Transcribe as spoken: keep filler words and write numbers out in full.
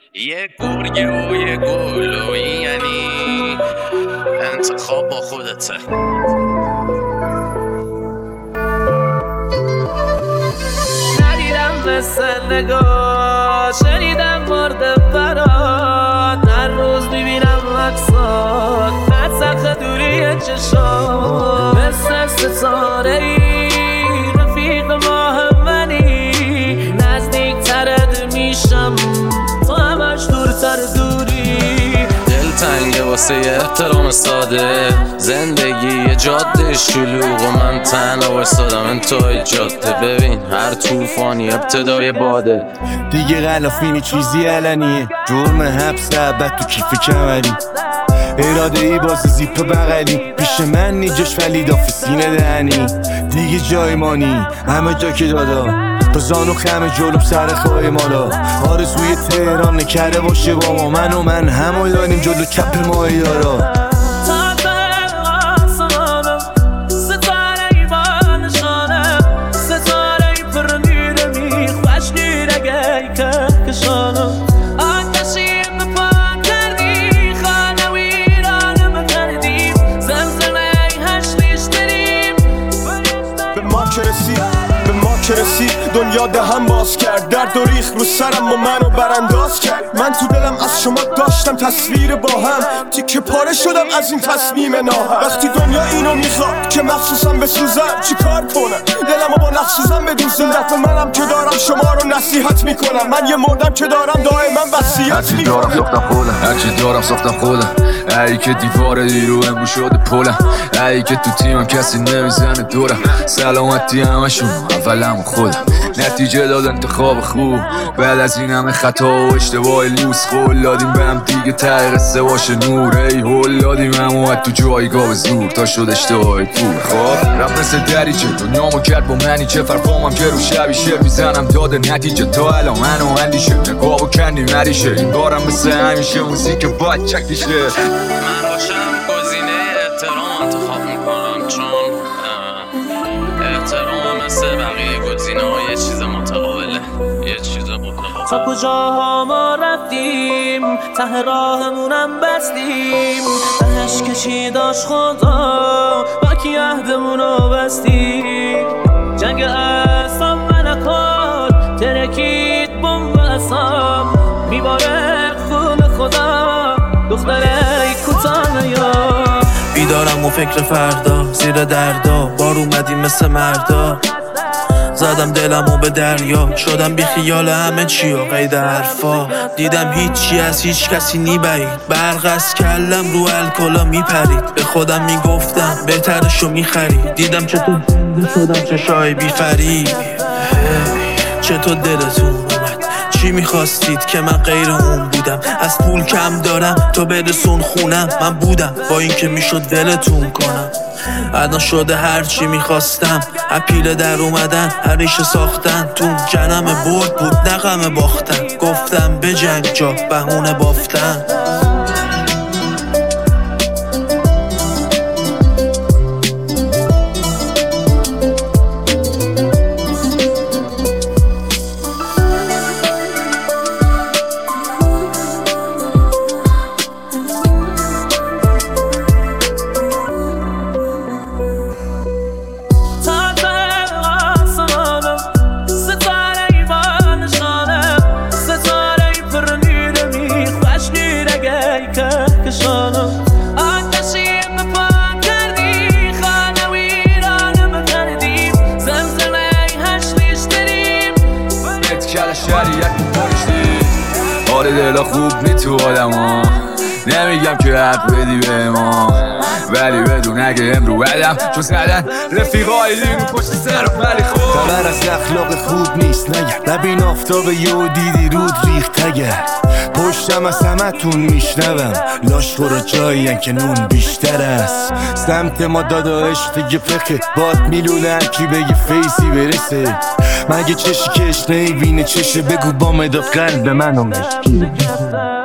یه گرگه و یه گل و این یعنی انتخاب با خودته. ندیدم مثل نگاه، شنیدم مورد برات، هر روز میبینم عکسات از سقف دوری چشات، مثل ستاره ای رفیق ماه منی، نزدیک ترد میشم تو همش دورتر دوری. دل تنگه واسه احترام ساده، زندگی یه جاده شلوغ و من تنها وایسادم انتهای جاده. ببین هر طوفانی ابتدای باده، دیگه غلافینی چیزی علنیه، جرم حبس ابد تو کیف کمری، اراده ای باز زیپ بغلی، پیش من نیجاش ولی داف سینه دهنی، دیگه جای مانی همه جا که دادا، با زانو خم جلوم سر خواهی مالا، آرزوی تهران نکره باشه با ما، من و من همو داریم جلو چپ ماهی دارا. به ما که رسید دنیا دهم باز کرد، درد و ریخ رو سرم و منو برانداز کرد. من تو دلم از شما داشتم تصویر با هم، تیکه پاره شدم از این تصمیم ناهم. وقتی دنیا اینو میخواد که مخصوصم بسوزم چی کار کنم، دلمو با نخسوزم بدوزم. دفعه منم که دارم شما رو نصیحت میکنم، من یه مردم که دارم دائما وصیت میکنم. هرچی دارم ساختم خودم، هرچی دارم ساختم خودم، ای که دیوار دیرو امروز شده پلم، ای که تو تیمم کسی نمیزنه دورم، سلامتی همشون اولم خودم. نتیجه داد انتخاب خوب بعد از این همه خطا و اشتباه لوس، قول دادیم به هم دیگه ته قصه باشه نور، ای هول دادیم هم اومد تو جایگاه زور تا شد اشتباه پول. خب رفت مثل دریچه دنیامو کرد با منی، چه فرقامم که رو شبی شعر میزنم داده نتیجه، تا الان منو اندیشه نگاه و کندی مریشه، این بارم مثل همیشه موزیک باید چکیشه. من باشم گزینه احترام انتخاب میکنم، چون احترام مثل بقیه گزینه ها یه چیز متقابله، یه چیز متقابل. تا کجاها ما رفتیم ته راهمونم بستیم، تهش کشی داشت خدا با کی عهدمونو بستیم. جنگ اعصاب من کار ترکید بمب اعصاب، میباره خون خدا دختره کوتاه یا بیدارم و فکر فردا زیر دردا، بار اومدیم مثل مردا، زدم دلمو به دریا، شدم بی خیال همه چی و قید حرفا، دیدم هیچی از هیچ کسی نیبرید، برق از کلم رو الکلا میپرید، به خودم میگفتم بهترشو میخرید، دیدم چطور زنده شدم چشای بی فرید. چطور دلتون اومد چی میخواستید که من غیر اون بودم، از پول کم دارم تو برسون خونم، من بودم با این که میشد ولتون کنم، الان شده هرچی میخواستم، اپیله در اومدن هریشه ساختن، تو جنم برد بود نغم باختن، گفتم به جنگ جا بهونه بافتن. حال دلا خوب نی تو آدم ها، نمیگم که حق بدی به ما، ولی بدون اگه امرو بدم چون زدن رفیقای لیمو پشت سرم، ولی خوب خبر از اخلاق خوب نیست نگه، ببین آفتاب یهو دیدی رود ریخت اگر، پشتم از همتون میشنوم لاش برو جایین که نون بیشتر است، سمت ما دادا عشق دیگه پخه، باد میلونه هرکی بگه فیسی برسه، مگه چشی که اشنهی بینه چشه، بگو با مداد قلب منو مشکی.